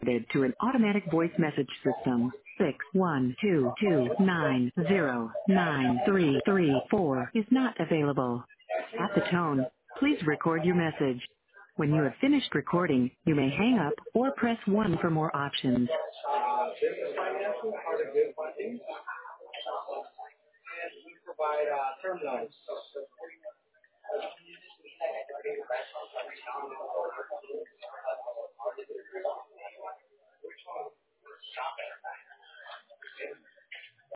forwarded to an automatic voice message system. 61229093334 is not available. At the tone, please record your message. When you have finished recording, you may hang up or press 1 for more options. Business financing, part of good funding, and we provide term loans.